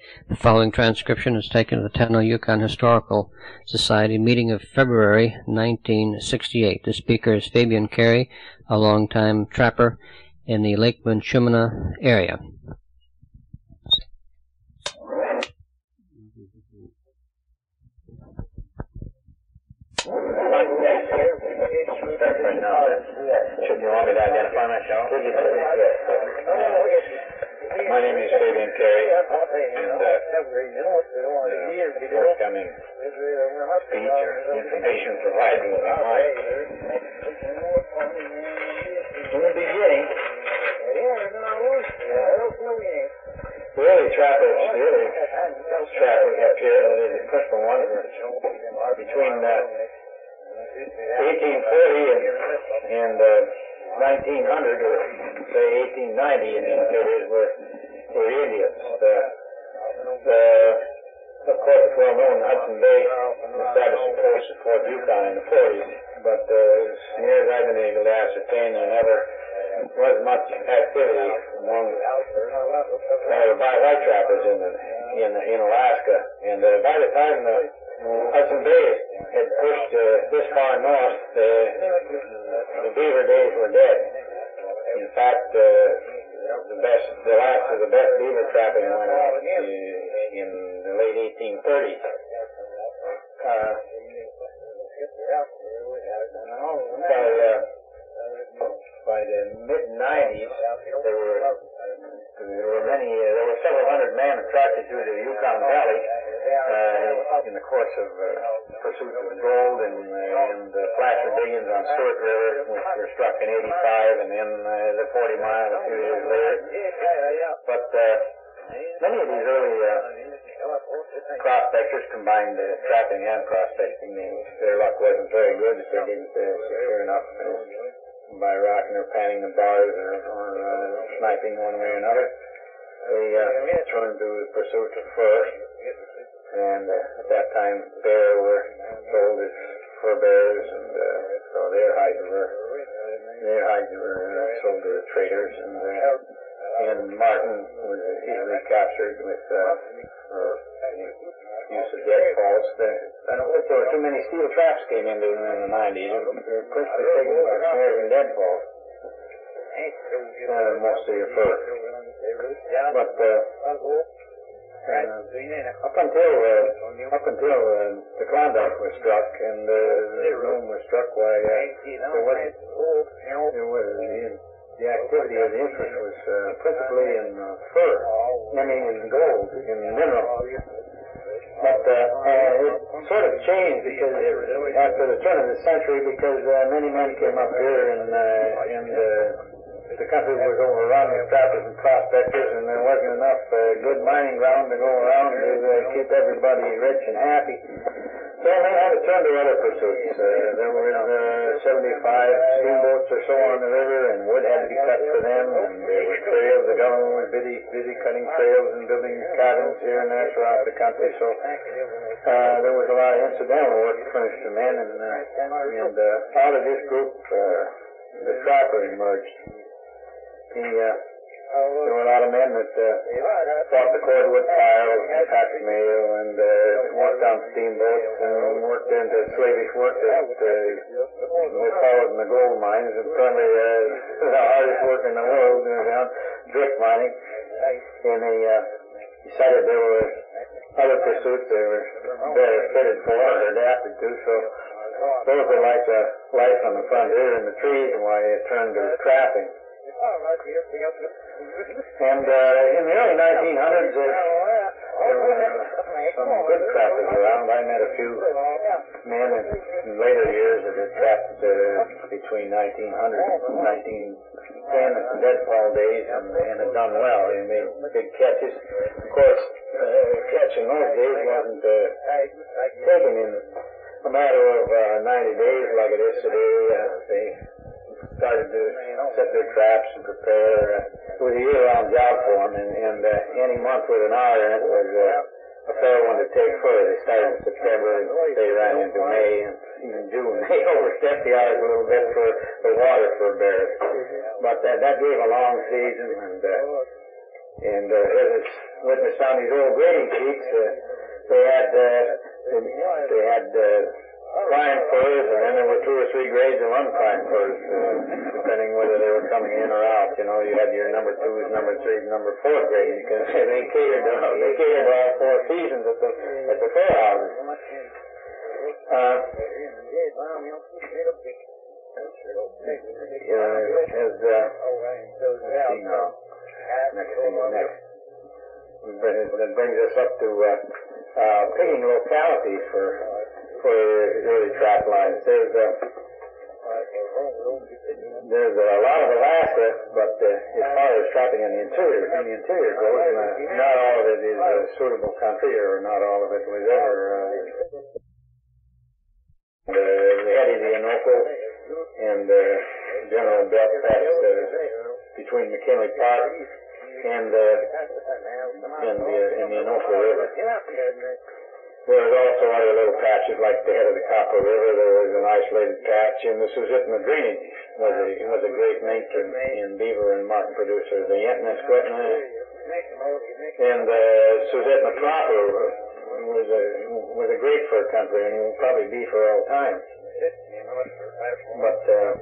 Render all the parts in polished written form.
The following transcription is taken at the Tano Yukon Historical Society meeting of February 1968. The speaker is Fabian Carey, a longtime trapper in the Lake Minchumina area. Should you want me to identify myself? My name is Fabian Carey, and the forthcoming speech or information provided will be mine. In the beginning, the early trappers up here, the principal ones were between 1840 and 1900, or say 1890, in these areas were Indians. Of course, it's well known Hudson Bay established a post at Fort Yukon in the 40s, but as near as I've been able to ascertain, there never was much activity among white trappers in Alaska. And by the time the Hudson Bay had pushed this far north, the beaver days were dead. In fact, the last of the best beaver trapping went on in the late 1830s. By the mid-90s, there were several hundred men attracted to the Yukon Valley in the course of pursuit of gold and placer diggings on Stewart River, which were struck in 85, and then the 40 Mile a few years later. But many of these early prospectors combined trapping and prospecting. Their luck wasn't very good if they didn't secure enough by rocking or panning the bars or sniping one way or another. They turned to the pursuit of fur, and at that time bear were sold as fur bearers, and so their hides were sold to the traders, and marten was easily captured with use of deadfalls. I don't think there were too many steel traps came into them in the 90s. They were principally taken by snares and deadfalls. Most of your fur. But up until the Klondike was struck and the room was struck, the activity of the interest was principally in fur, in gold, in mineral. But it sort of changed because after the turn of the century, because many men came up here and the country was overrun with trappers and prospectors, and there wasn't enough good mining ground to go around to keep everybody rich and happy. So they had to turn to other pursuits. There were 75 steamboats or so on the river, and wood had to be cut for them, and there were trails. The government was busy cutting trails and building cabins here and there throughout the country. So there was a lot of incidental work to furnish the men, and out of this group, the trapper emerged. There were a lot of men that fought the cordwood piles and packed mail and worked on steamboats and worked into slavish work that they followed in the gold mines, and probably the hardest work in the world, drift mining. And they decided there were other pursuits they were better fitted for or adapted to, so those were like the life on the frontier in the trees, and why they turned to trapping. And in the early 1900s, there were some good trappers around. I met a few men in later years that had trapped between 1900 and 1910 at the deadfall days and had done well. They made big catches. Of course, catch in those days wasn't taken in a matter of 90 days like it is today. They started to set their traps and prepare. It was a year-round job for them, and any month with an hour in it was a fair one to take further. They started in September and they ran into May and even June. They overstepped the hours a little bit for the water for bears. But that gave a long season, and as it's witnessed on these old grading sheets, they had prime furs, and then there were 2 or 3 grades of unprime furs, depending whether they were coming in or out. You know, you had your number 2s, number 3s, number 4 grade. You can say they catered to all 4 seasons at the fair houses. Next. That brings us up to picking localities for early trap lines. There's a lot of Alaska, but as far as trapping in the interior goes, not all of it is a suitable country, or not all of it was ever. The Eddie, the Anoka, and General Belt passed between McKinley Park and the Anoka River. There was also other little patches like the head of the Copper River. There was an isolated patch, and the Susitna drainage was a great mink in beaver and marten producer. The Yentna-Squetna and Susitna proper was a great fur country, and will probably be for all time. But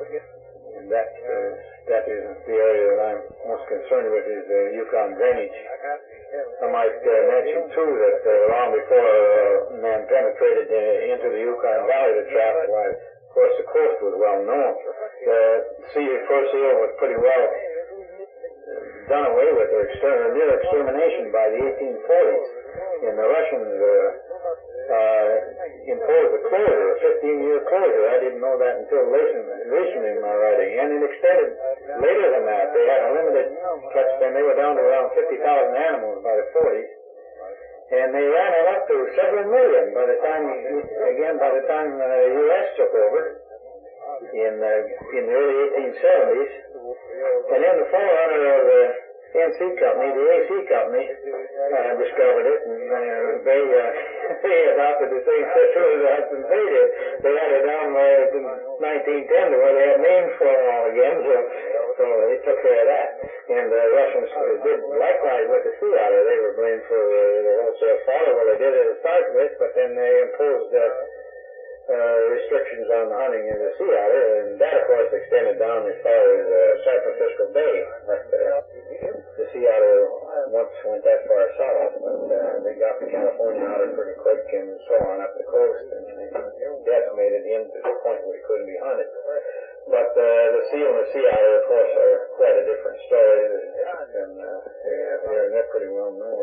that is the area that I'm most concerned with, is the Yukon drainage. I might mention too that long before man penetrated into the Yukon Valley to trap, why, of course, the coast was well known. The fur seal was pretty well done away with, or near extermination by the 1840s. And the Russians imposed a closure, a 15-year closure. I didn't know that until recently in my writing. And it extended later than that. They had a limited catch, and they were down to around 50,000 animals by the 40s. And they ran it up to several million by the time the U.S. took over in the early 1870s. And then the forerunner of the NC Company, the AC Company, discovered it, and they adopted the same system as the Hudson Bay did. They had it down in 1910 to where they had names for them all again, so they took care of that. And the Russians did likewise with the sea otter. They were blamed for the wholesale slaughter. Well, they did it to start with, but then they imposed restrictions on the hunting of the sea otter, and that, of course, extended down as far as San Francisco Bay. But the sea otter once went that far south, but they got the California otter pretty quick, and so on up the coast, and decimated him to the point where he couldn't be hunted. But the seal and the sea otter, of course, are quite a different story, and they're pretty well known.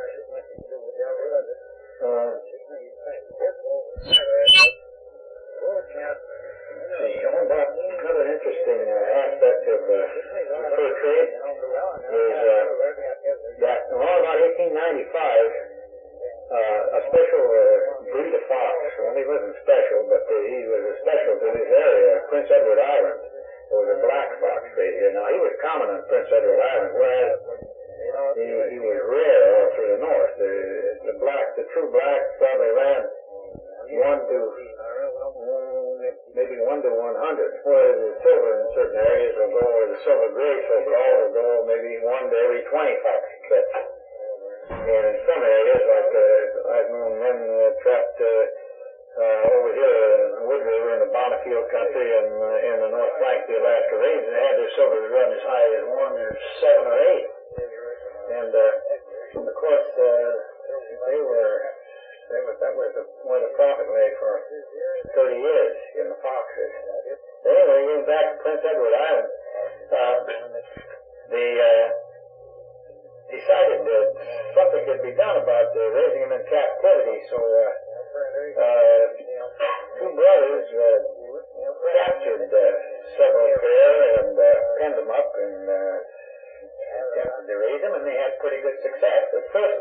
Another interesting aspect of the fur trade is that around about 1895, a special breed of fox, well, he wasn't special, but he was a special to this area, Prince Edward Island. There was a black fox trade here. Now, he was common on Prince Edward Island, whereas he was rare all through the north. The true black probably ran 1 to maybe 1 to 100, whereas the silver in certain areas will go, or the silver gray so-called will go maybe 1 to every 20 fox catch. And in some areas, like I've known men trapped over here in Wood River in the Bonneville country and in the North Flank of the Alaska Range, and they had their silvers run as high as 1 or 7 or 8. And of course, that was where the profit lay for 30 years in the foxes. Anyway, getting back to Prince Edward Island, they decided that something could be done about raising them in captivity. So 2 brothers captured several pair and penned them up, and they raised them, and they had pretty good success. At first,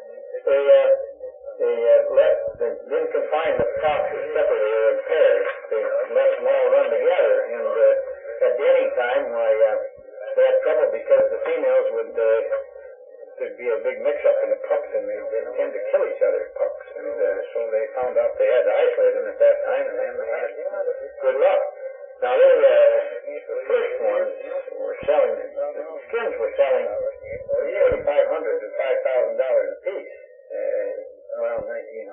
they didn't confine the foxes separately or in pairs. They let them all run together, and at breeding time, they had trouble because the females would there'd be a big mix-up in the pups, and they tend to kill each other's pups, and so they found out they had to isolate them at that time, and then they had good luck. Now, the first ones were selling, the skins were selling $2,500 to $5,000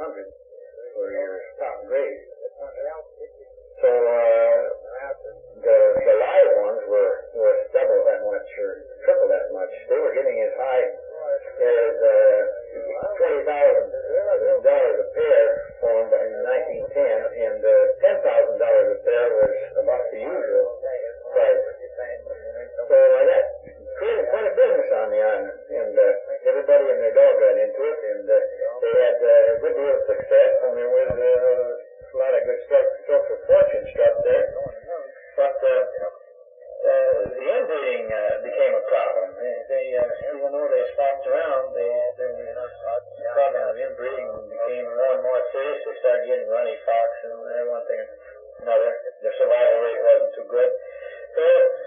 100 for your top grade. So the live ones were worth double that much or triple that much. They were getting as high as $20,000 a pair for them in 1910, and $10,000 a pair was about the usual price. So that created quite a business on the island, and everybody and their dog got into it, and they had a good deal of success, and there was a lot of good strokes of fortune struck there. But the inbreeding became a problem. Even though they stopped around, the problem of inbreeding became more and more serious. They started getting runny fox and one thing and another. The survival rate wasn't too good. So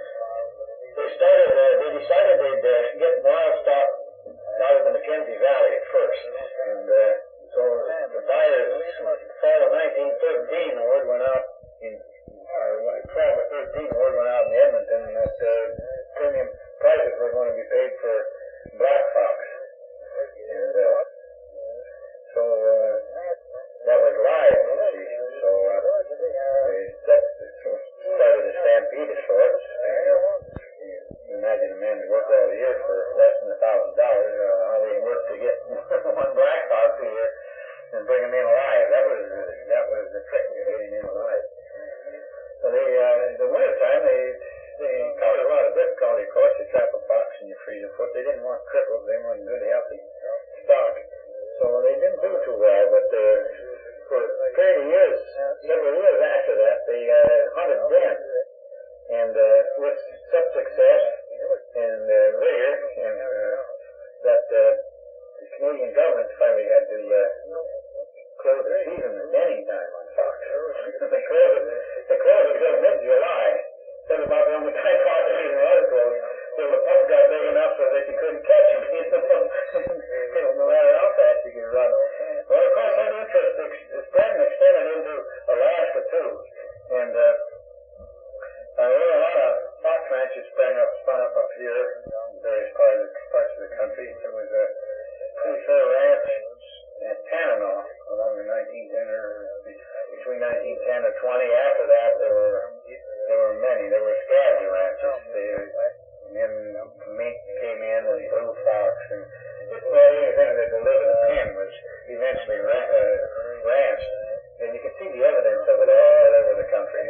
they decided they'd get wild stock out of the Mackenzie Valley at first. And so the buyers, fall of 1913, the word went out in 12 or 13, the word went out in Edmonton that premium prices were going to be paid for black fox. And so that was live, you see. So that started a stampede of sorts. You imagine a man who worked all the year for less than $1,000, how they worked to get one black fox a year and bring him in alive. That was the trick of getting him alive. So the winter time they caused a lot of difficulty. Of course, you trap a fox and you freeze a foot. They didn't want cripples. They wanted good, healthy stock. So they didn't do too well. But for a period of years, several years after that, they hunted again. And with such success and vigor, and that the Canadian government finally had to close the season at denning time on fox. They closed it until mid-July. That's about the only time fox season was closed. Till the pups got big enough so that you couldn't catch them. No matter how fast you could run. Well, of course, that interest spread and extended into Alaska too. And there were a lot of fox ranches spun up here in various parts of the country. There was a pretty fair ranch at Tanana along the 1910 or between 1910 and 20. After that, there were many. There were scavenger ranches. Then mink came in and blue fox, and just about anything that could live in a pen was eventually ranched. And you can see the evidence of it all over the country.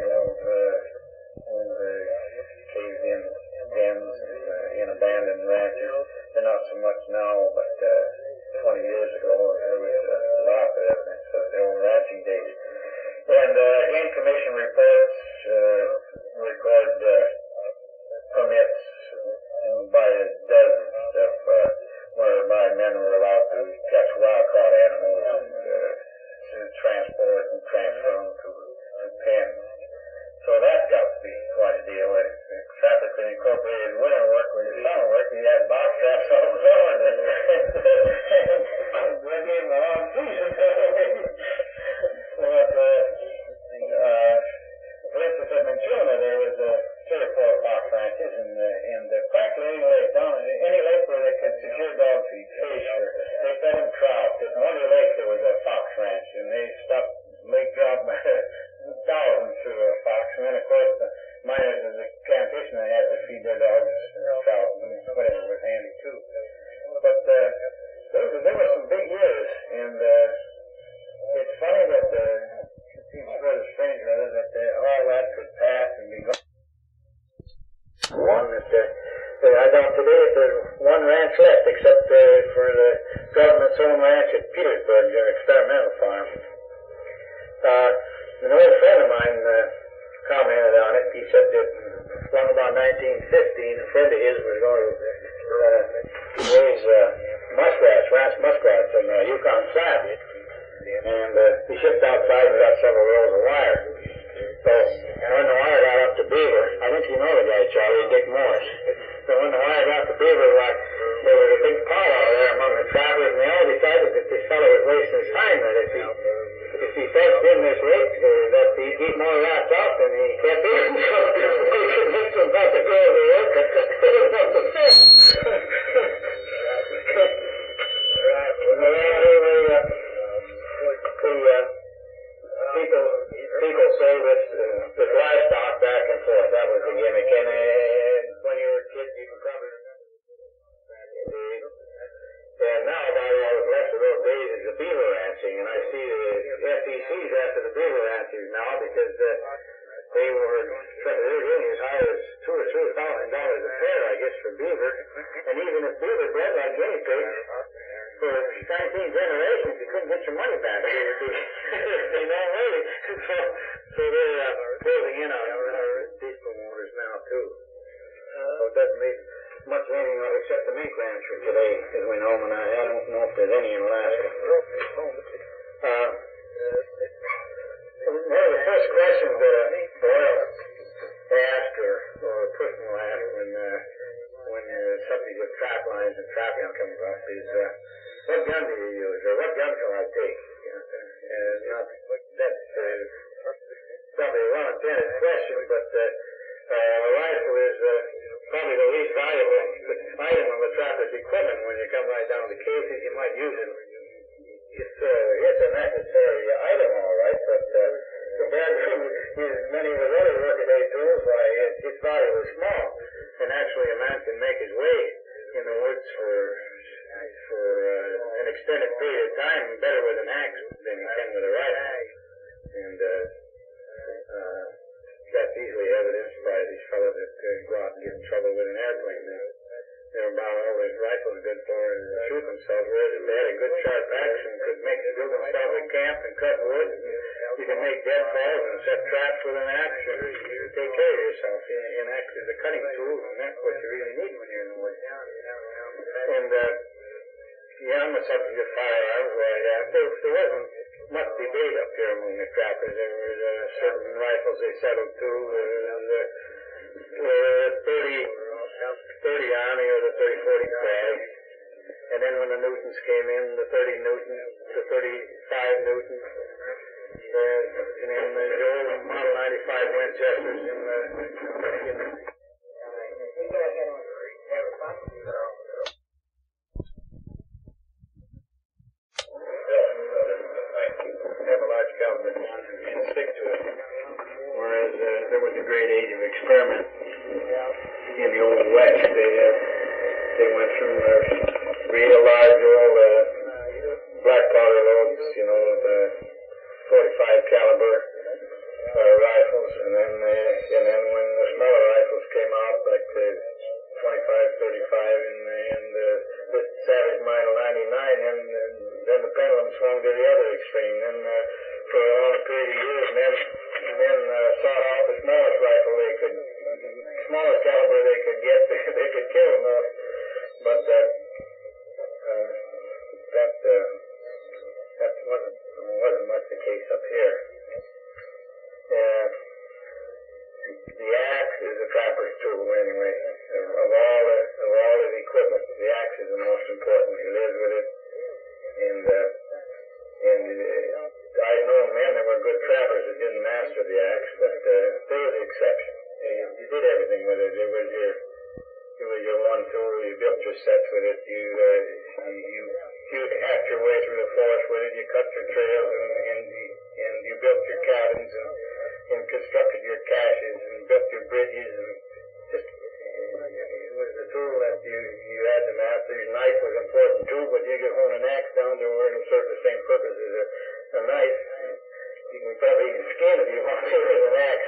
Caved-in dens in abandoned ranches. They're not so much now, but 20 years ago there was a lot of evidence of the old ranching days. And Game Commission reports record permits by the dozens of whereby men were allowed to catch wild-caught animals and to transport and transfer them to pens. So that got to be quite a deal. Traffic incorporated winter work with the summer work. You had box traps all the summer. That gave them a long season. But, for instance, at Minchuna, there was 3 or 4 fox ranches, and practically any lake where they could secure dog feed, fish, or they fed them trout. At Wonder Lake, there was a fox ranch, and they stopped lake trout by thousands to a fox. And then, of course, the miners of the plantation, they had to feed their dogs trout and whatever was handy, too. But there were some big years, and it's funny that it seems sort of strange, rather, that all that could pass and be gone. One that I doubt today if there's one ranch left, except for the government's own ranch at Petersburg, their experimental farm. An old friend of mine commented on it. He said that along about 1915, a friend of his was going to raise muskrats, ranch muskrats on Yukon Flat. And he shipped outside and got several rolls of wire. So when the wire got up to Beaver, I think you know the guy, Charlie, Dick Morris. So when the wire got to Beaver, there was a big powwow there among the travelers, and they all decided that this fellow was wasting his time, that if he fenced in this lake, that he'd eat more rats out than he kept in. So they convinced him not to go to the work. It was not the fish. drove this livestock back and forth. That was the gimmick. And when you were a kid, you can probably remember. And now about all that's left of those days is the beaver ranching, and I see the FEC's after the beaver ranchers now because they were getting as high as $2,000 or $3,000 a pair, I guess, for beaver. And even if beaver bred like guinea pigs, for 19 generations, you couldn't get your money back. They would be no way. So they're closing in on our beef promoters now, too. So it doesn't make much of anything except the mink rancher today, as we know, and I don't know if there's any in Alaska. One of the first questions that Boyle asked, or a person will ask when somebody with trap lines and trapping comes up is, what gun do you use, or what gun shall I take? That's probably a well-intended question, but a rifle is probably the least valuable item on the trapper's equipment. When you come right down to the cases, you might use it. It's a necessary item, all right, but compared to many of his other workaday tools, why, its value is small. And actually, a man can make his way in the woods for an extended period of time better with an axe than he can with a rifle. And that's easily evidenced by these fellows that go out and get in trouble with an airplane. They're about all these rifles good for is to shoot themselves with. If they had a good sharp axe and could build themselves a camp and cut wood, you can make deadfalls and set traps with an axe and you take care of yourself. An axe is a cutting tool, and that's what you really need when you're in the woods. And on the subject of firearms, there wasn't much debate up here among the trappers. There were certain rifles they settled to. The 30 Army or the 30-40 Krag. And then when the Newtons came in, the 30 Newton, the 35 Newton, and then the old Model 95 Winchesters have a large caliber gun and stick to it. Whereas there was a great age of experiment in the old West. They went through real large old black powder loads, the 45 caliber rifles, and then when the smaller rifles came out, like the 25, 35, and the Savage Model 99, and then the pendulum swung to the other extreme. Then for a long period of years, men sought out the smallest rifle smallest caliber they could get. They could kill enough, but that wasn't much the case up here. The axe is a trapper's tool anyway. Of all his equipment, the axe is the most important. He lives with it, and I've known men that were good trappers that didn't master the axe, but they were the exception. You did everything with it. It was your one tool. You built your sets with it. You hacked your way through the forest with it. You cut your trails and you built your cabins and constructed your caches and built your bridges, and just it was the tool that you had to master. Your knife was important too, but you could hone an axe down to where it'll serve the same purpose as a knife. You can probably even skin if you want to with an axe.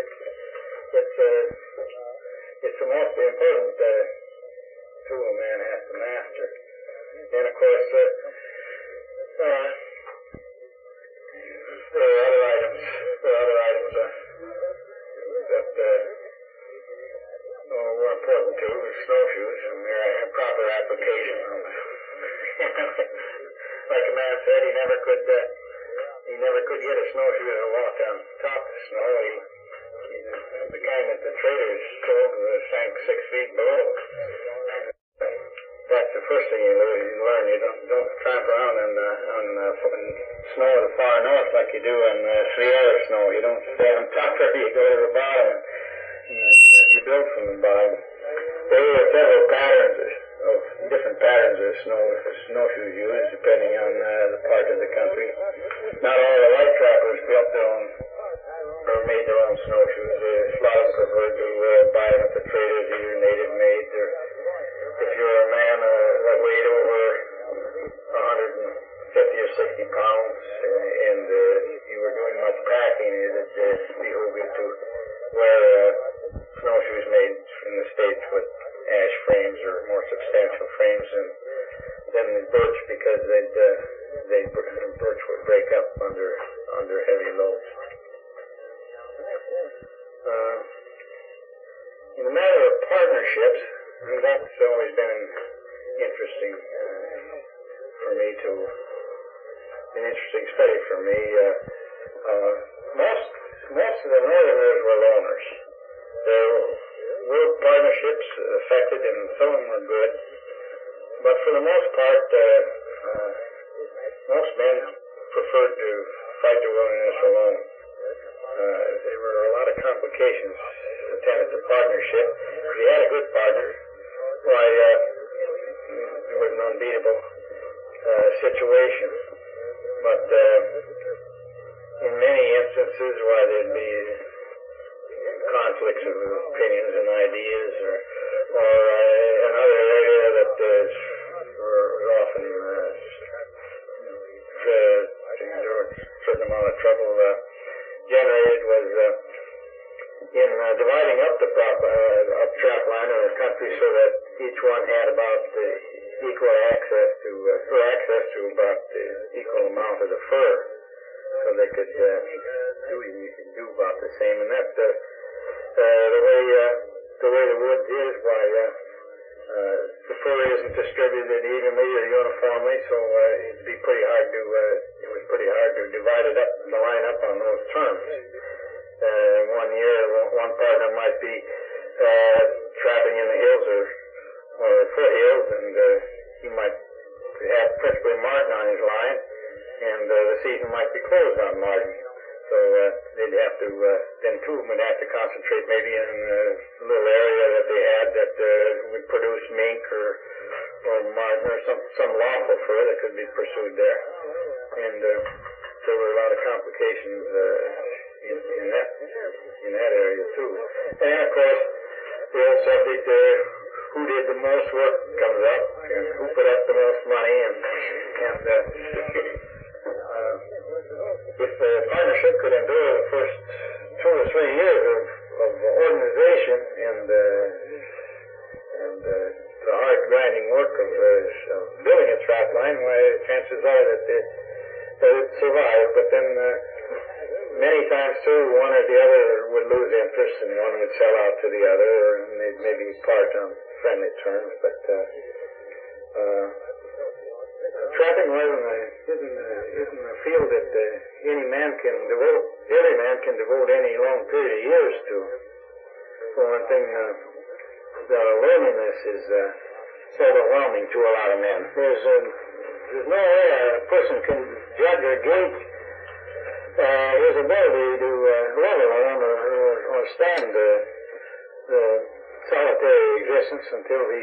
It's the most important tool a man has to master. And of course, there are other items that were important too. Snowshoes and their proper application. Like a man said, he never could get a snowshoe to walk on top of the snow. The kind that the traders sold sank 6 feet below. That's the first thing you learn. You don't tramp around on snow of the far north like you do on Sierra snow. You don't stay on top of it. You go to the bottom. You build from the bottom. There were several different patterns of snowshoes used depending on the part of the country. Not all the white trappers built their own, or because birch would break up under heavy loads. In the matter of partnerships, that's always been interesting for me to an interesting study for me. Most of the Northerners were loners. There were partnerships affected, and some of them were good. But for the most part, most men preferred to fight the wilderness alone. There were a lot of complications attendant to partnership. If you had a good partner, why, it was an unbeatable situation. But in many instances, why there'd be conflicts of opinions and ideas, or another area that were often there was a certain amount of trouble generated was in dividing up the tract line of the country so that each one had about equal access to about the equal amount of the fur, so they could do about the same. And that the way the woods is, why the fur isn't distributed evenly or uniformly, so it'd be pretty hard to divide it up, the line up on those terms. One year, one partner might be trapping in the hills or foothills, and he might have principally marten on his line, and the season might be closed on marten. So they'd have to, then two of them would have to concentrate maybe in a little area that they had that would produce mink or marten or some lawful fur that could be pursued there. And there were a lot of complications in that area too. And of course, the old subject who did the most work comes up, and who put up the most money, and if the partnership could endure the first 2 or 3 years of organization and the hard grinding work of building a track line, why chances are that it survived. But then many times too, one or the other would lose interest, and one would sell out to the other, and they'd maybe part on friendly terms. But trapping isn't a field that every man can devote any long period of years to. For one thing, the loneliness is overwhelming to a lot of men. There's no way a person can judge or gauge his ability to live alone or stand the solitary existence until he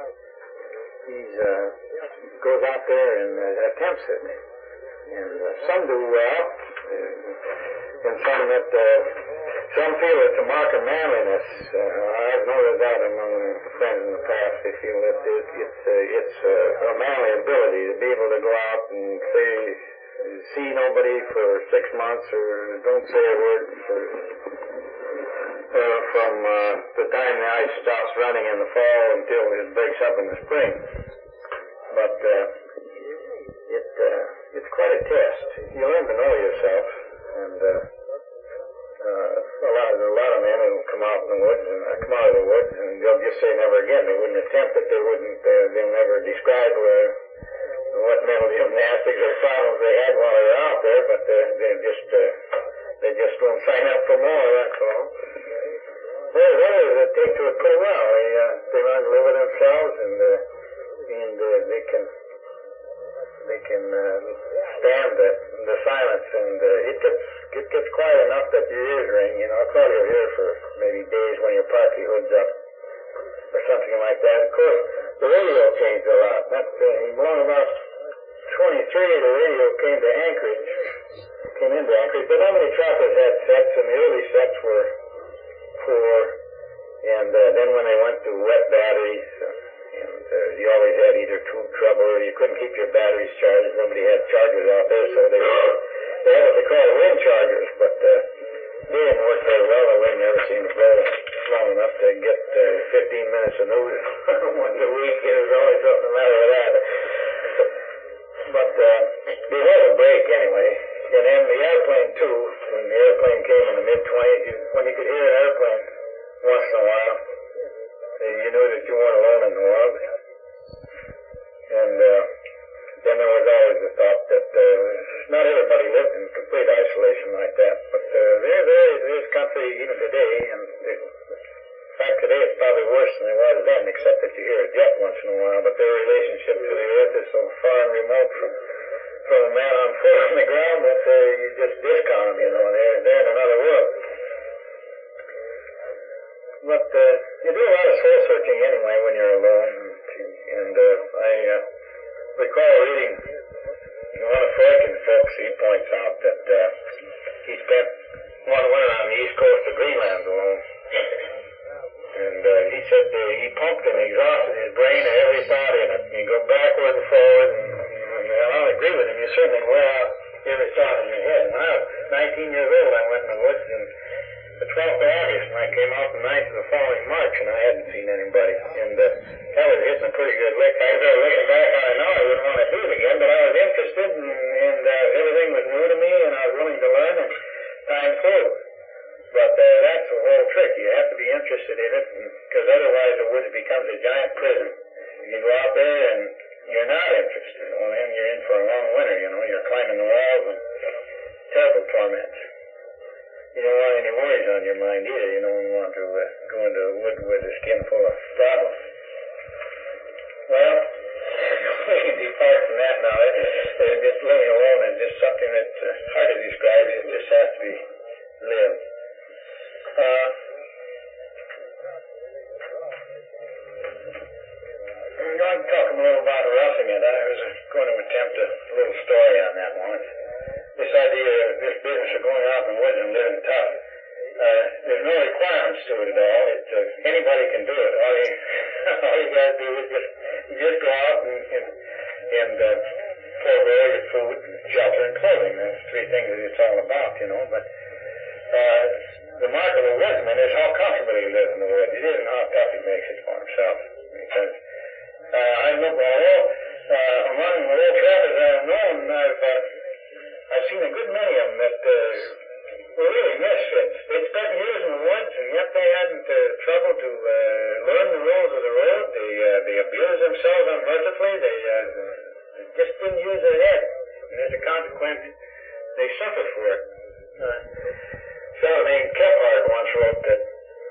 goes out there and attempts it. And some do well, and some feel it's a mark of manliness. I've noticed that among friends in the past. They feel that it's a manly ability to be able to go out and see nobody for 6 months, or don't say a word from the time the ice stops running in the fall until it breaks up in the spring. But it's quite a test. You learn to know yourself, and a lot of men will come out of the woods, and they'll just say never again. They wouldn't attempt it. They'll never describe what mental gymnastics or problems they had while they were out there, but they just won't sign up for more. That's all. There's others that take to it pretty well. They learn to live with themselves, and they can stand the silence, and it gets quiet enough that your ears ring. I'll call you here for maybe days when your party hood's up or something like that. Of course, the radio changed a lot. Along about 23, the radio came into Anchorage, but not many trappers had sets, and the early sets were 4, and then when they went to wet batteries, you always had either tube trouble or you couldn't keep your batteries charged. Nobody had chargers out there, so they had what they call wind chargers, but they didn't work very well. The wind never seemed to blow long enough to get 15 minutes of news once a week. There was always something the matter with that. But there was a break anyway. And then the airplane, too, when the airplane came in the mid-20s, when you could hear an airplane once in a while, you knew that you weren't alone in the world. And then there was always the thought that not everybody lived in complete isolation like that. But there's country even today, and in fact today it's probably worse than it was then, except that you hear a jet once in a while. But their relationship to the earth is so far and remote from a man on foot on the ground that you just discount them, you know. They're in another world. But you do a lot of soul searching anyway when you're alone. And I recall reading one of Freuchen's books. He points out that he spent one winter on the east coast of Greenland alone. And he said he pumped and exhausted his brain of every thought in it. And you go backward and forward, and I'll agree with him. You certainly wear out every thought in your head. When I was 19 years old, I went in the woods in the 12th of August, and I came out the 9th of the following March, and I hadn't seen anybody. And that was hitting a pretty good lick. I started looking back on it now. I wouldn't want to do it again, but I was interested, and everything was new to me, and I was willing to learn, and time flew. But that's the whole trick. You have to be interested in it, because otherwise the woods becomes a giant prison. You go out there and you're not interested. Well, then you're in for a long winter, you know. You're climbing the walls and terrible torments. You don't want any worries on your mind either. You don't want to go into a wood with a skin full of problems. Well, we can depart from that now. Just living alone is just something that's hard to describe. It just has to be lived. I'm going to talk a little about roughing it. I was going to attempt a little story on that one. This idea of this business of going out in the woods and living tough, there's no requirements to it at all. Anybody can do it. All you got to do is just go out and forego your food, shelter, and clothing. That's three things that it's all about, you know. But the mark of a woodsman is how comfortable he lives in the woods. It isn't how tough he makes it for himself. Because I remember, among the old trappers I've known, I've seen a good many of them that were really misfits. They'd spent years in the woods, and yet they hadn't trouble to learn the rules of the road. They abused themselves unmercifully. They just didn't use their head. And as a consequence, they suffered for it. A fellow named Kephart once wrote that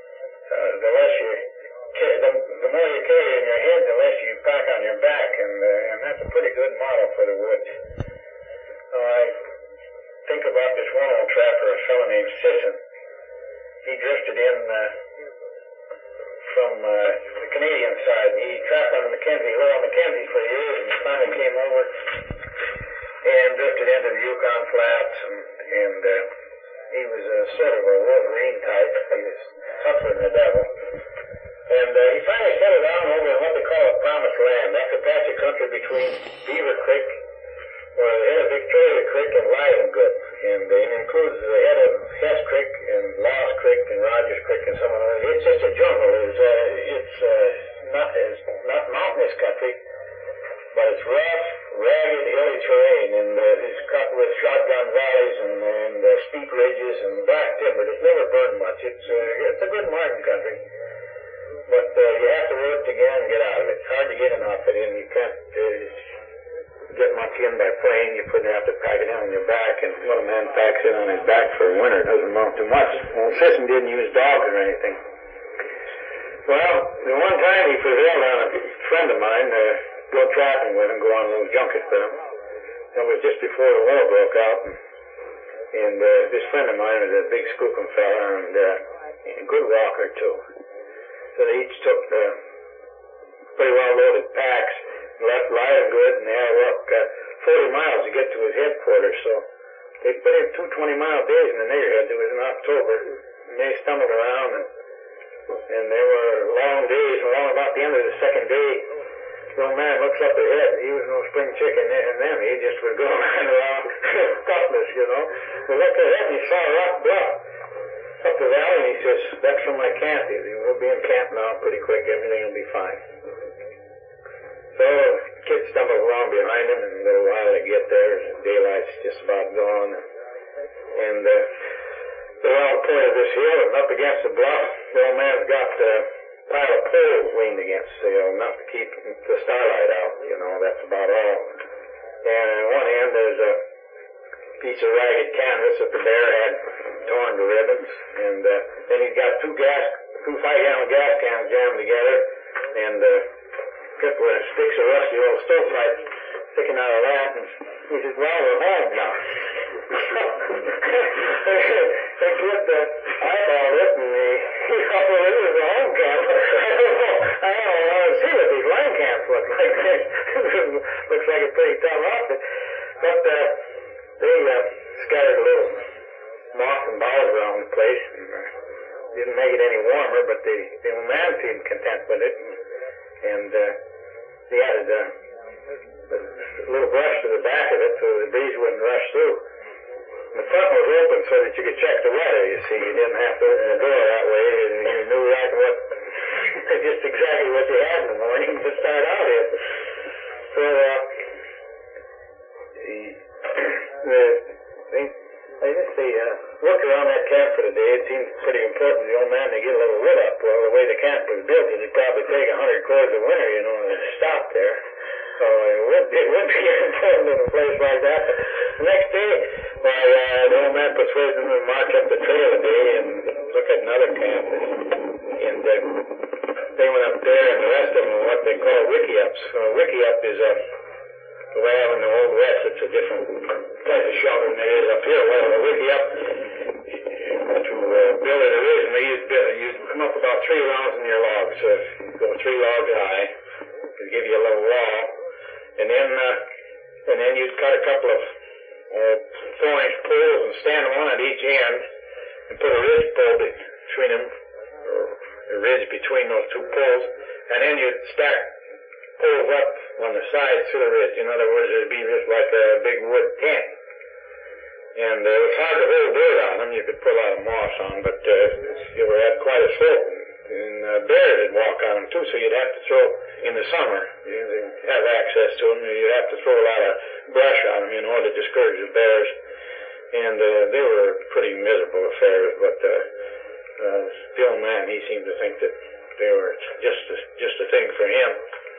the more you carry in your head, the less you pack on your back, and that's a pretty good model for the woods. I think about this one old trapper, a fellow named Sisson. He drifted in from the Canadian side. He trapped on the Mackenzie, Lower Mackenzie for years, and finally came over and drifted into the Yukon Flats, and he was a sort of a Wolverine type. He was tougher than the devil. And he finally settled down over in what they call a promised land. That's Apache country between Beaver Creek, or the head of Victoria Creek, and Livengood. And it includes the head of Hess Creek and Lost Creek and Rogers Creek and some of those. It's just a jungle. It's not mountainous country, but it's rough, ragged, hilly terrain, and it's cut with shotgun valleys and steep ridges and black timber. It's never burned much. It's a good mining country. But you have to work to get in and get out of it. It's hard to get an outfit in. You can't get much in by plane. You have to pack it in on your back, and when a man packs it on his back for winter, it doesn't amount to much. Well, Sisson didn't use dogs or anything. Well, the one time he prevailed on a friend of mine to go trapping with him, go on a little junket with him. That was just before the war broke out, and this friend of mine was a big skookum fella and a good walker too. So they each took pretty well loaded packs, left Livengood, and they had to walk 40 miles to get to his headquarters. So they put in 2 20-mile days in the neighborhood. It was in October, and they stumbled around, and they were long days. Along about the end of the second day, the old man looks up ahead. He was no spring chicken in them. He just was going around toughness, you know. But looked ahead, and he saw a rock bluff up the valley, and he says, "That's from my camp. We'll be in camp now pretty quick. Everything will be fine." So the kid stumbled along behind him, and in a little while this hill, and up against the bluff, the old man's got a pile of poles leaned against the hill, enough to keep the starlight out, that's about all. And on one end, there's a piece of ragged canvas that the bear had torn to ribbons, and then he's got two 5-gallon gas cans jammed together, and a couple of sticks of rusty old stovepipe sticking out of that, and he says, well, we're home now. The kid eyeballed it, and he thought, well, this is a home camp. I don't want to see what these line camps look like. Looks like a pretty tough outfit. But they scattered a little moss and boughs around the place. And, didn't make it any warmer, but the old man seemed content with it. And he added a little brush to the back of it so the breeze wouldn't rush through. And the front was open so that you could check the weather, you see. You didn't have to open the door that way, and you knew right just exactly what you had in the morning to start out in. So, work around that camp for the day. It seemed pretty important to the old man to get a little wood up. Well, the way the camp was built, it'd probably take 100 cords of winter, to stop there. So it would be important in a place like that. The next day, the old man persuaded them to march up the trail a day and look at another camp. And they went up there, and the rest of them were what they call wickiups. Wickiup is the way out in the Old West, it's a different type of shelter than it is up here. Well, the wickiup, to build it originally, you'd come up about 3 rounds in your logs. So if you go 3 logs high, it'd give you a little wall. And then you'd cut a couple of 4-inch poles and stand one at each end and put a ridge pole between them, or a ridge between those 2 poles, and then you'd stack poles up on the sides to the ridge. In other words, it'd be just like a big wood tent. And it was hard to hold dirt on them. You could put a lot of moss on, but you had quite a slope. And bears would walk on them too, so you'd have to throw, in the summer, you'd have access to them, you'd have to throw a lot of brush on them in order to discourage the bears. And they were pretty miserable affairs, but the old man, he seemed to think that they were just a thing for him.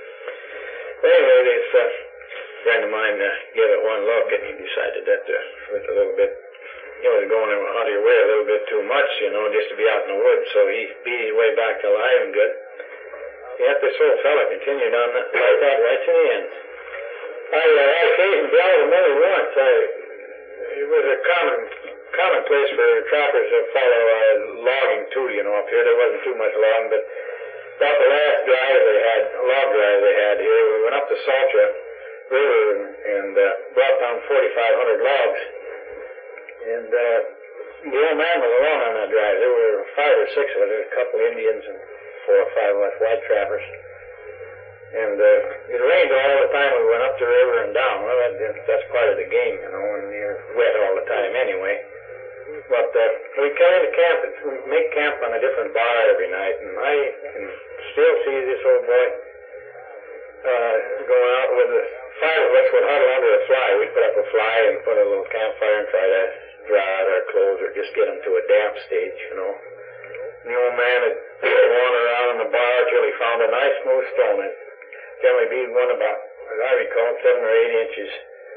Anyway, this friend of mine gave it one look, and he decided that with a little bit, was going out of your way a little bit too much, just to be out in the woods, so he beat his way back to Livengood. Yet this old fella continued on like that right to the end. I occasionally dealt with him only once. It was a common place for trappers to follow logging too, up here. There wasn't too much logging, but about the last log drive they had here, we went up the Saltra River and brought down 4,500 logs. And the old man was alone on that drive. There were 5 or 6 of us. There was a couple Indians and 4 or 5 of us white trappers. And it rained all the time we went up the river and down. Well, that's part of the game, when you're wet all the time anyway. But we come into camp, we make camp on a different bar every night, and I can still see this old boy going out with the 5 of us would huddle under a fly. We'd put up a fly and put a little campfire and try to dry out our clothes or just get them to a damp stage, And the old man would wander around in the bar till he found a nice smooth stone. It generally be one about, as I recall, 7 or 8 inches.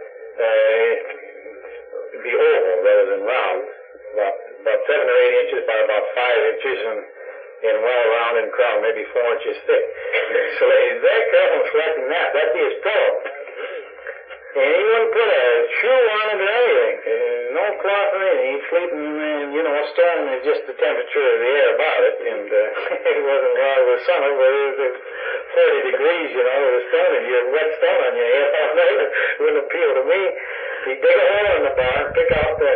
It'd be oval rather than round. About 7 or 8 inches by about 5 inches and well round and crown, maybe 4 inches thick. So he's very careful in selecting that. That'd be his pillow. And he wouldn't put a shoe on it or anything. No cloth or anything. He'd sleep in, a stone is just the temperature of the air about it. And it wasn't while it was summer, but it was 40 degrees, with a stone and your wet stone on your head all night. It wouldn't appeal to me. He'd dig a hole in the barn, pick out the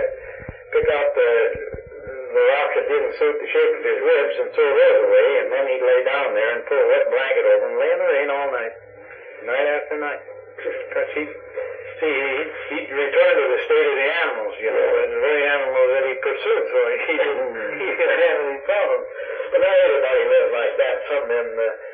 rocks that didn't suit the shape of his ribs and throw those away, and then he'd lay down there and pull a wet blanket over him, lay in the rain all night, night after night. Because he'd return to the state of the animals, and the very animals that he pursued, so he didn't have any problems. But not everybody lived like that. Some men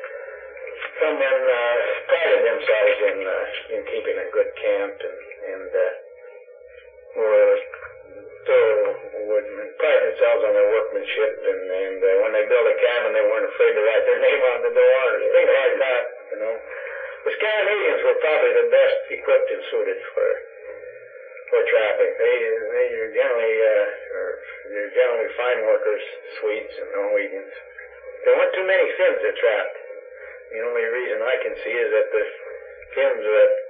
prided themselves in keeping a good camp and were so would pride themselves on their workmanship ship, and when they built a cabin, they weren't afraid to write their name on the door, and things like that, you know. The Scandinavians were probably the best equipped and suited for traffic. They're generally fine workers, Swedes and Norwegians. There weren't too many Finns that trapped. The only reason I can see is that the Finns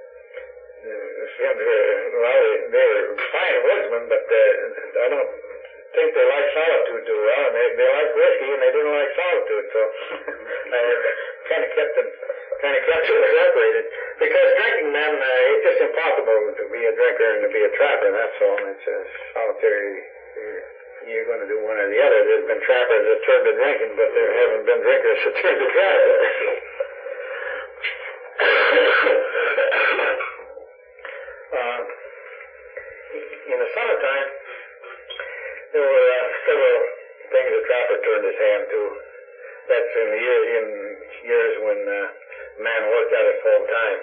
they were fine woodsmen, but I don't think they like solitude too well, and they like whiskey, and they didn't like solitude, so I kind of kept them separated. Because drinking, man, it's just impossible to be a drinker and to be a trapper, that's all. It's a solitary, you're going to do one or the other. There's been trappers that turned to drinking, but there haven't been drinkers that turned to trappers. In the summertime, there were several things the trapper turned his hand to. That's in years when man worked at it full time.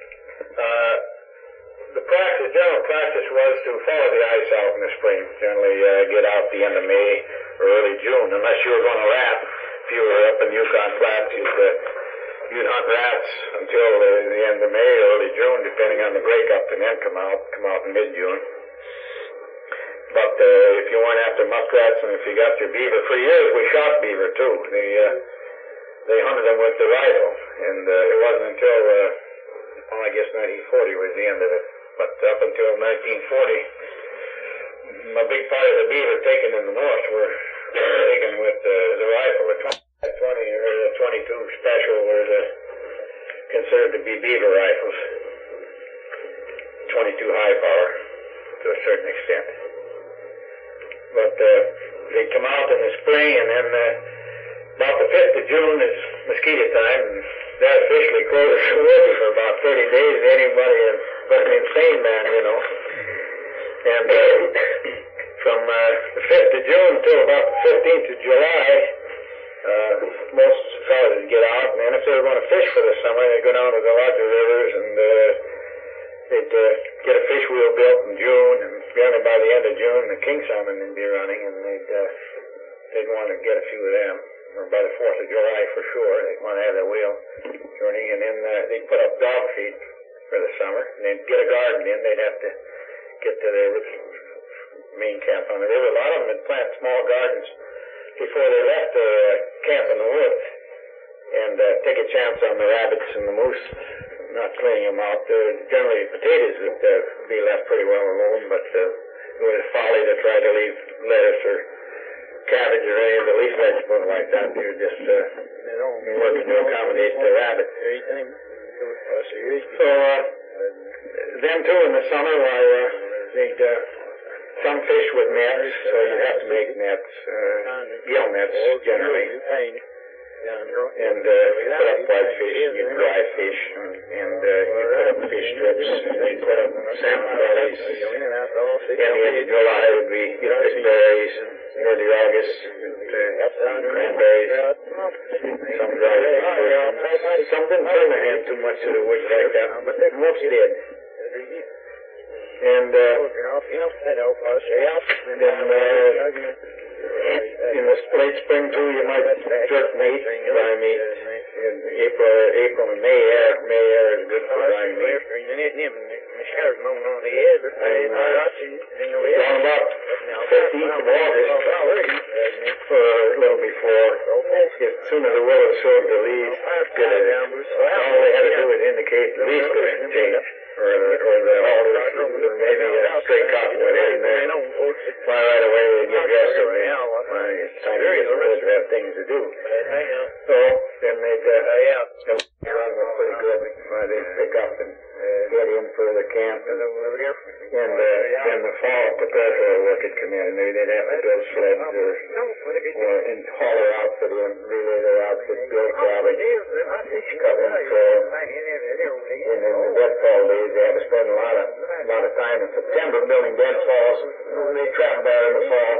The general practice was to follow the ice out in the spring. Generally, get out the end of May or early June, unless you were going to rat. If you were up in Yukon Flats, you'd hunt rats until the end of May or early June, depending on the breakup, and then come out in mid-June. But if you weren't after muskrats and if you got your beaver, for years we shot beaver too. They hunted them with the rifle, and it wasn't until, I guess 1940 was the end of it. But up until 1940, a big part of the beaver taken in the north were taken with the rifle. The 20 or the 22 special were considered to be beaver rifles. 22 high power to a certain extent. But they come out in the spring, and then about the 5th of June is mosquito time, and that officially closes the woods for about 30 days to anybody but an insane man, you know. And from the 5th of June till about the 15th of July, most fellas would get out, and then if they were going to fish for the summer, they'd go down to the larger rivers, and they'd get a fish wheel built in June, and generally by the end of June, the king salmon would be running, and they'd want to get a few of them. Or by the 4th of July for sure, they'd want to have their wheel turning, and then they'd put up dog feed for the summer, and they'd get a garden in. They'd have to get to their main camp on the river. A lot of them would plant small gardens before they left their camp in the woods, and take a chance on the rabbits and the moose, not cleaning them out. Generally, potatoes would be left pretty well alone, but it was folly to try to leave lettuce or cabbage or any of the leaf vegetables like that. You're just working to accommodate the rabbit. So then too in the summer, they'd some fish with nets, so you'd have to make nets, gill nets generally. And put up whitefish, you'd dry fish, and you'd put up fish strips, you'd put up salmon bellies. In the end of July would be, you'd pick berries, early August, cranberries, some dried fish. Some didn't turn their hand too much to the woods like that, but most did. And then in the late spring too, you might jerk meat, dry meat. In April and May air is good for dry meat. On about 15th of August, or a little before, as soon as the willow showed the leaves, all they had to do was indicate the leaves could change. Or the alders, or maybe a straight cottonwood in there. Why, right away they get dressed to me. It's time to get the woods to have things to do. So then they'd run pretty good. They'd pick up and get in for the camp, and then the fall preparatory work would come in, and they'd have to build sleds and haul their outfit in, relay their outfit, build cabbage, cut and throw. And in the deadfall days, they had to spend a lot of time in September building deadfalls. They trap better in the fall,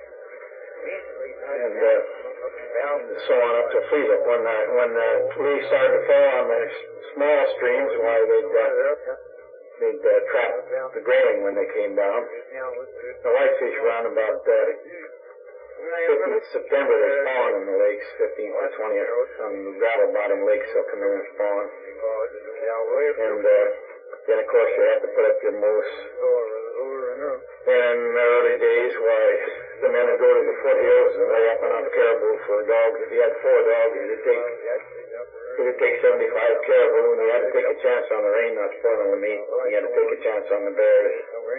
and so on up to freeze up. When the leaves started to fall on the small streams, why they'd trap the grayling when they came down. The whitefish run about September they spawn in the lakes, 15th to 20th, on the gravel bottom lakes they'll come in and spawn. And then of course you have to put up your moose. And in the early days, why, the men would go to the foothills and lay up enough caribou for a dog. If you had 4 dogs, it would take 75 caribou, and you had to take a chance on the rain not spoiling the meat. You had to take a chance on the bears.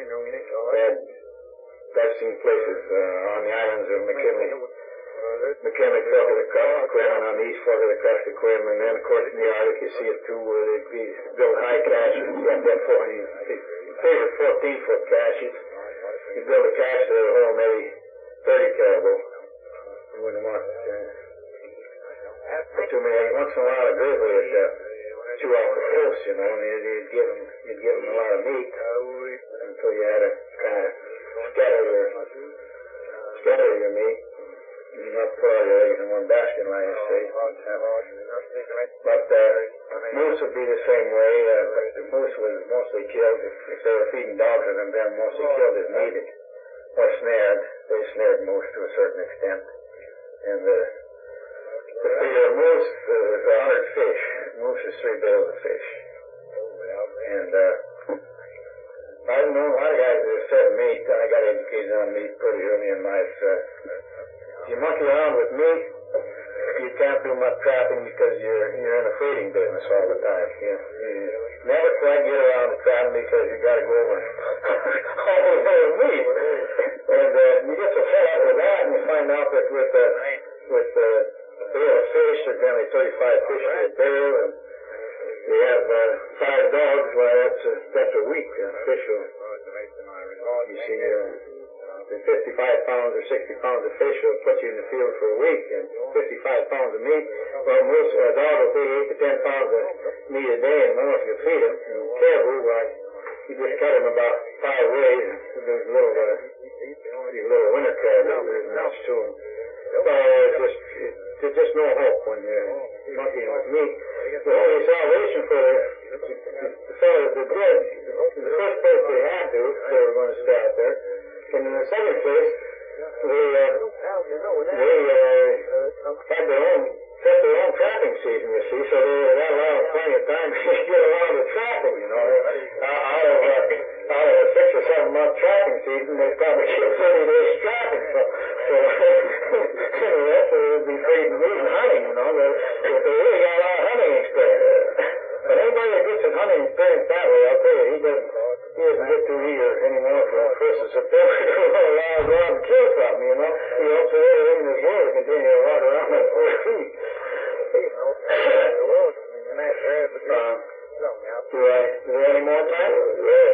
I've seen places on the islands of McKinley Fork of the Kuskokwim, and on the east fork of the Kuskokwim, and then of course in the Arctic you see it too, where they'd be built high caches. You have that favorite 14-foot caches. You build a cache that will hold maybe 30 caribou. You wouldn't want too many. Once in a while a grizzly would chew off the coast, you know, and you'd give them a lot of meat until you had to kind of scatter your meat. Not put all your eggs in one basket, like I say. But moose would be the same way. The moose was mostly killed if they were feeding dogs or them, mostly killed as needed or snared. They snared moose to a certain extent. And to feed a moose, there's 100 fish. Moose is 3 bales of fish. And I don't know, a lot of guys that have fed meat, I got educated on meat pretty early in life. If you monkey around with meat, you can't do much trapping because you're in a feeding business all the time. You never quite get around to trapping because you got to go over all over meat. And you get so fed up with that, and you find out that with a bale of fish, there's generally 35 fish to a bale, and you have 5 dogs, well, that's a week. Fish will, you see, 55 pounds or 60 pounds of fish will put you in the field for a week, and 55 pounds of meat. Well, most a dog will take 8 to 10 pounds of meat a day, and more if you feed him. And caribou, well, you just cut him about 5 ways, and there's these little winter caribou, there's much to them. There's just no hope when you're monkeying with meat. The only salvation for the fellows that did, in the first place they had to, if they were going to stay out there. And in the second place, they had set their own trapping season, you see, so that allowed plenty of time to get around the trapping, you know. Out of a 6 or 7 month trapping season, they probably get 30 days trapping, so the rest of it would be feeding meat and hunting, you know. But they really got a lot of hunting experience. But anybody that gets his hunting experience that way, I'll tell you, he doesn't get too eager anymore from the 1st of September to allow to go out and kill something, you know. He hopes that everything in this world will continue to walk around at 4 feet. Do we have any more time? Yes,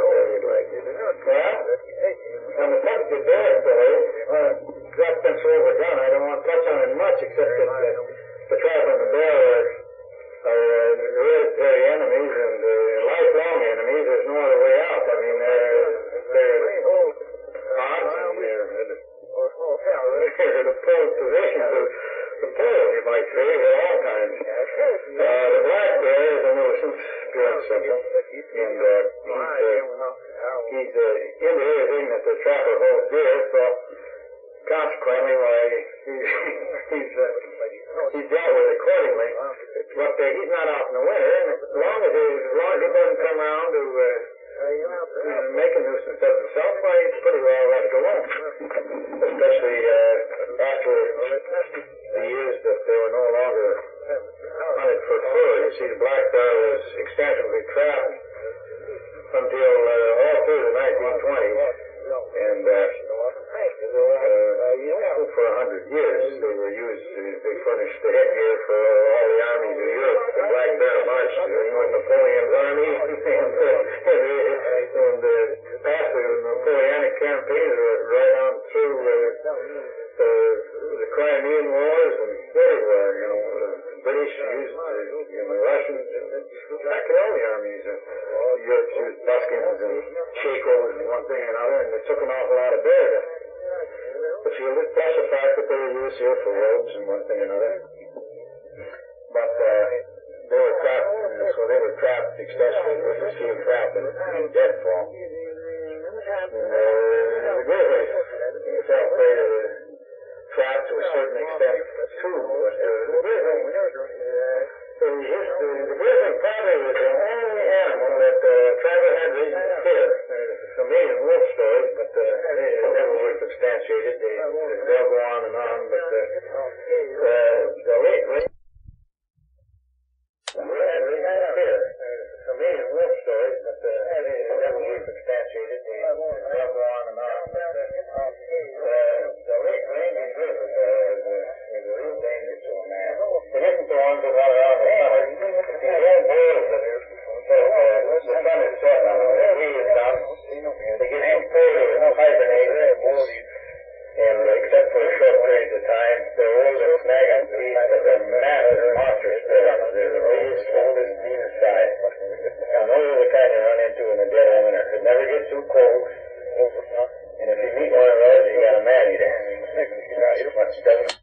on the subject of bears, that's been so overdone. I don't want to touch on it much, except that the trap and the bear are hereditary enemies and lifelong enemies. There's no other way out. I mean, they're odds and they're the pole positions of the pole, you might say, at all times. The black bear is a nuisance, doing something, and he's into everything that the trapper holds dear, so consequently, why, he's dealt with accordingly. But he's not out in the winter, and as long as he doesn't come around to make a nuisance of himself, why, he's pretty well left alone. Especially after the years that they were no longer hunted for fur. You see, the black bear was extensively trapped until all through the 1920s, and for 100 years they were used. They furnished the headgear for all the armies of Europe. The black bear marched Napoleon's army, and passed the Napoleonic campaigns right on through the Crimean Wars and everywhere. You know, the British used the Russians, practically all the armies. Europe used buskins and shakos and one thing and another, and it took an awful lot of bear to feel it, plus the fact that they were used here for robes and one thing and another. But they were trapped, and so they were trapped extensively with the steel trap and deadfall. And the grizzlies felt afraid of too. But the grizzly, the grizzly probably was the only animal that Trapper had reason to fear. There's some Asian wolf stories, but they never were substantiated. They'll go on and on, but the late some Asian wolf stories, but they never were substantiated. They'll go on and on, but the late ranging grizzly is a real danger to a man. It isn't the ones that run around the summer. These young bulls that the sun is set on them, the heat is down, they get too cold to hibernate, and except for short periods of time, they're old and snag on feet, but they're massive monsters. They're the biggest, oldest, meanest size. And those are the kind you run into in the dead of winter. It never gets too cold. And if you meet one of those, you got a man-eater. Much doesn't